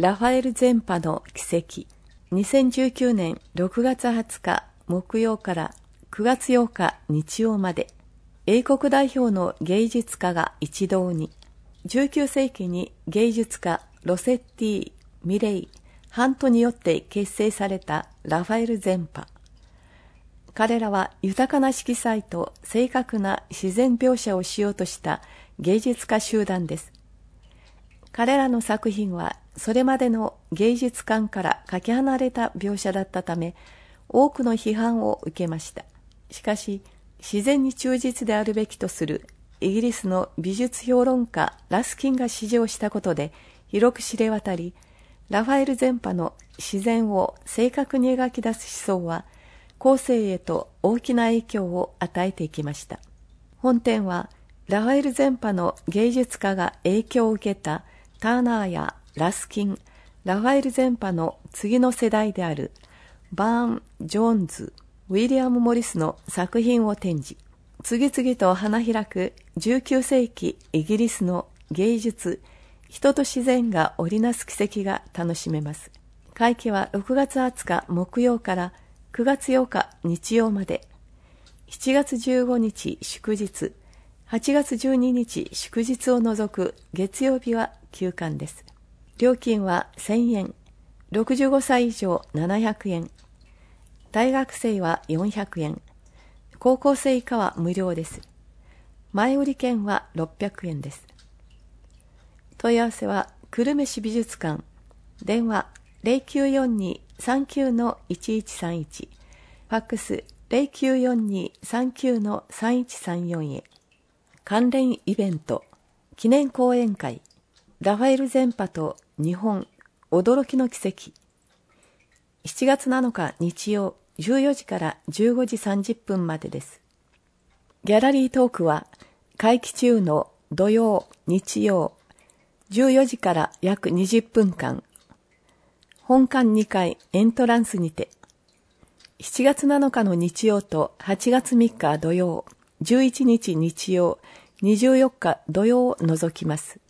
ラファエル前波の奇跡。2019年6月20日木曜から9月8日日曜まで、英国代表の芸術家が一堂に。19世紀に芸術家ロセッティ、ミレイ、ハントによって結成されたラファエル前波。彼らは豊かな色彩と正確な自然描写をしようとした芸術家集団です。彼らの作品はそれまでの芸術観からかけ離れた描写だったため、多くの批判を受けました。しかし、自然に忠実であるべきとするイギリスの美術評論家ラスキンが支持をしたことで広く知れ渡り、ラファエル前波の自然を正確に描き出す思想は、後世へと大きな影響を与えていきました。本展は、ラファエル前波の芸術家が影響を受けたターナーやラスキン、ラファエル前波の次の世代であるバーン・ジョーンズ、ウィリアム・モリスの作品を展示。次々と花開く19世紀イギリスの芸術、人と自然が織りなす奇跡が楽しめます。会期は6月20日木曜から9月8日日曜まで、7月15日祝日、8月12日祝日を除く月曜日は休館です。料金は1000円、65歳以上700円、大学生は400円、高校生以下は無料です。前売り券は600円です。問い合わせは久留米市美術館、電話 0942-39-1131、ファックス 0942-39-3134 へ。関連イベント、記念講演会、ラファエル前波と日本驚きの奇跡。7月7日日曜14時から15時30分までです。ギャラリートークは会期中の土曜、日曜14時から約20分間、本館2階エントランスにて、7月7日の日曜と8月3日土曜、11日日曜、24日土曜を除きます。